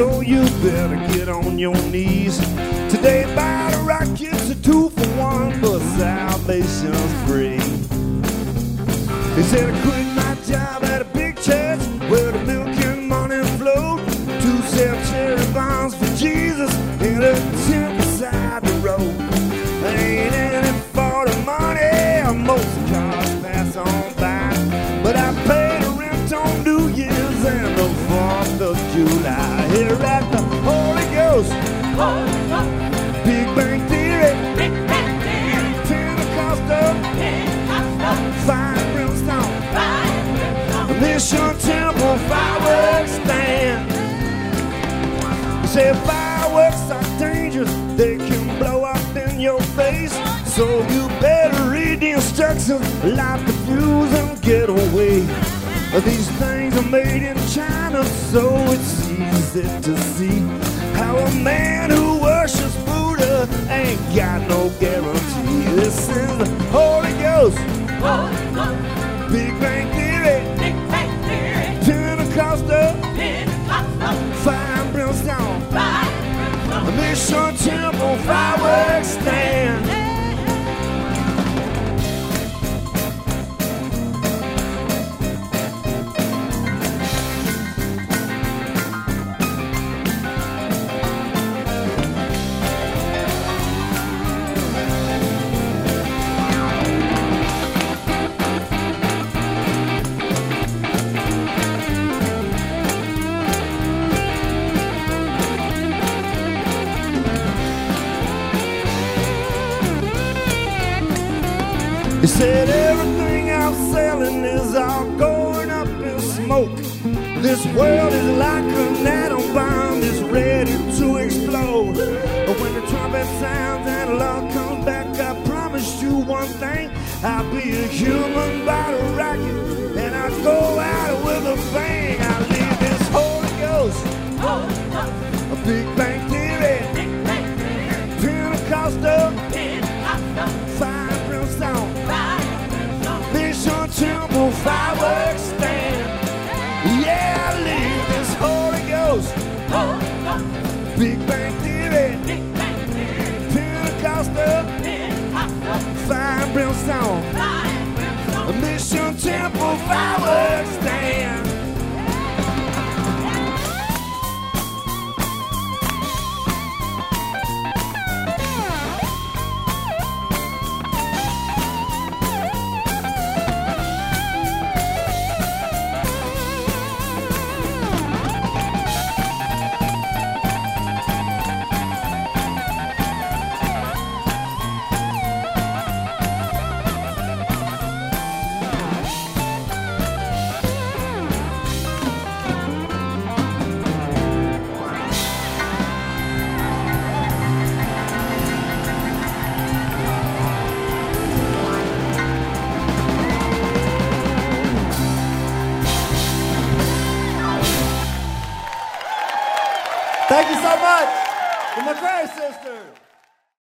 So you better get on your knees. Today Battle Rock gets a 2-for-1, but salvation's free. He said I quit my job at a big church where the milk and money flowed to sell cherry bombs for Jesus in a tent beside the road. Ain't in it for the money, most cars pass on by, but I paid the rent on New Year's and the 4th of July. Here at the Holy Ghost, Big Bang Theory, Pentecostal, Fire Brimstone, Mission Temple, fireworks stand. He said fireworks are dangerous, they can blow up in your face. So you better read the instructions, light the fuse and get away. These things are made in China, so it's easy to see how a man who worships Buddha ain't got no guarantee. This is the Holy Ghost, Big Bang Theory, Pentecostal, Fire and Brimstone, Mission Temple, fireworks stand. He said everything I'm selling is all going up in smoke. This world is like an atom bomb, it's ready to explode. But when the trumpet sounds and the Lord comes back, I promise you one thing, I'll be a human bottle rocket, and I'll go out with a bang. I'll leave this Holy Ghost, a Big Bang Theory, Pentecostal, Fire and Brimstone, Mission Temple, fireworks stand. Yeah, I leave this Holy Ghost, Big Bang Theory, Pentecostal, Fire and Brimstone, Mission Temple,